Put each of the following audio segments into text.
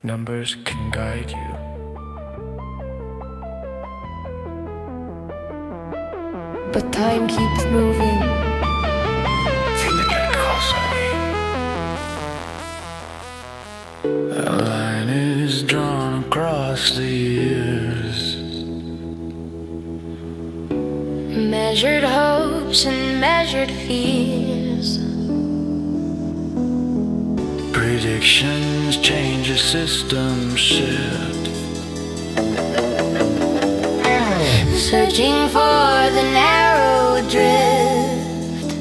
Numbers can guide you. But time keeps moving. Feeling it closer. A line is drawn across the years. Measured hopes and measured fears. Predictions change, a system shift. Searching for the narrow drift.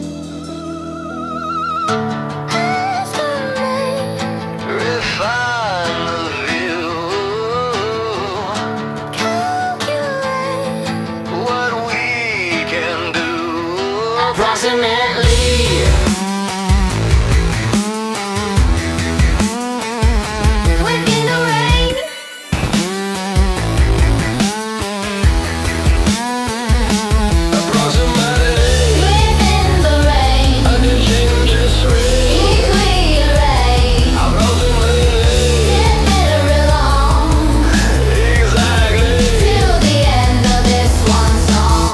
As the rain Refine the view. calculates What we can do. approximately. Within the rain, within the rain, equilibrate. Get better along till the end of this one song.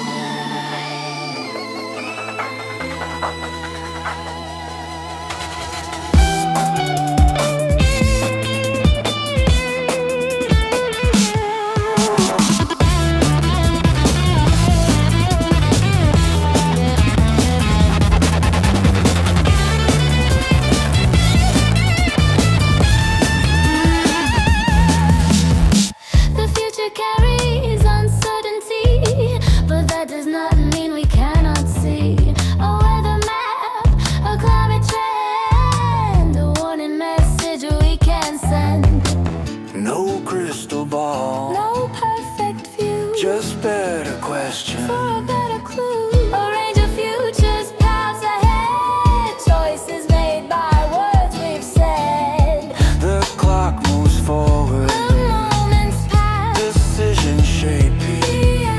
The future carries uncertainty, but that does not mean we cannot see a weather map, a climate trend, a warning message we can send. No crystal ball, No perfect view, just better questions. for a better clue. A range of futures, paths ahead, choices made by words we've said. The clock moves forward, The moments pass, decisions shaping the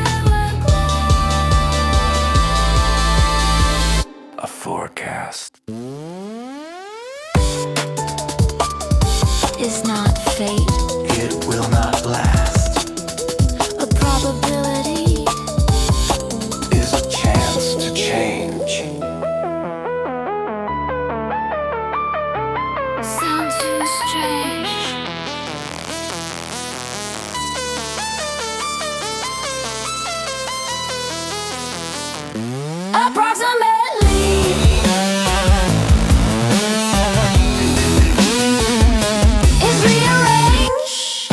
hourglass. a forecast. Is not fate It will not last. a probability? Is a chance to change. Sound too strange. Approximately. Is rearranged.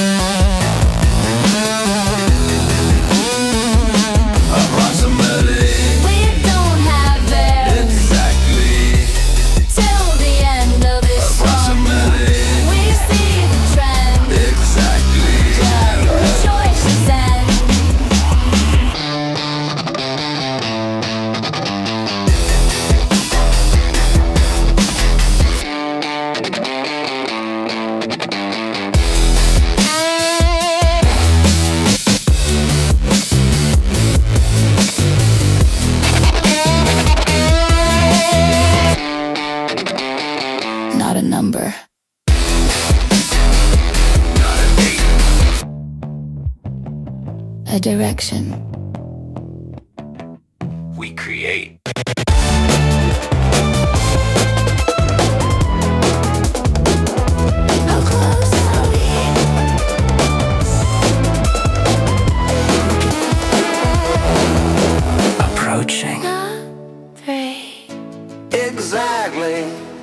Approximately. We don't have it Exactly. till the end of this song. We see the trend. Exactly. The choices end. Not a number. A direction. We create. How close are we? Approaching. Not three. Exactly.